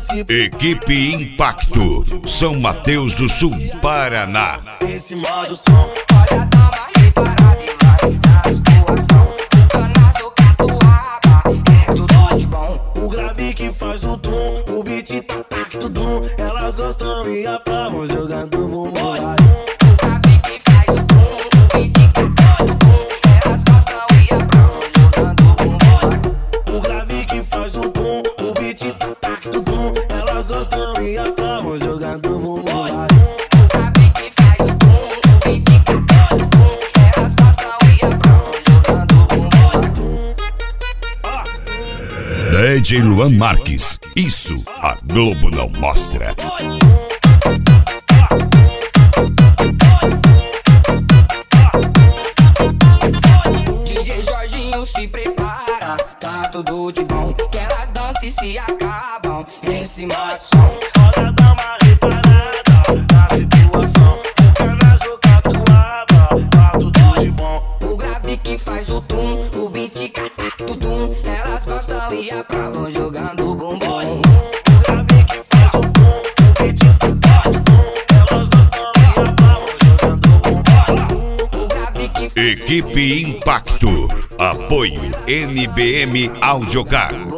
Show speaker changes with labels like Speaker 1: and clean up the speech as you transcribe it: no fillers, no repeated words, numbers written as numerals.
Speaker 1: dance.
Speaker 2: Equipe Impacto, São Mateus do Sul, Paraná.
Speaker 1: Em cima do som.
Speaker 3: Olha a dama reparada e vai na situação. O cana do catuaba é tudo de bom.
Speaker 1: O grave que faz o tom, o beat tac tudum. Elas gostam e aplaudem jogando bumbum.
Speaker 3: O grave que faz o tom, o beat catuaba. Elas gostam e aplaudem jogando bumbum.
Speaker 1: O grave que faz o tom, o beat tac tudum. Elas gostam e aplaudem jogando bumbum.
Speaker 3: O grave que faz o tom, o beat catuaba. Elas gostam e aplaudem jogando bumbum.
Speaker 2: DJ Luan Marques, isso a Globo não mostra.
Speaker 3: DJ Jorginho se prepara, tá tudo de bom. Que elas dançam e se acabam em cima do som.
Speaker 1: Olha a dama reparada na situação. O cana do catuaba, tá tudo de bom.
Speaker 3: O grave que faz o tum, o beat tudum. Elas gostam e aprovam jogando bumbum.
Speaker 1: O grave que faz o tom, o beat tac tudum. Elas gostam e aplaudem jogando bumbum.
Speaker 3: O grave que faz
Speaker 2: Equipe Impacto, apoio NBM Audiogar.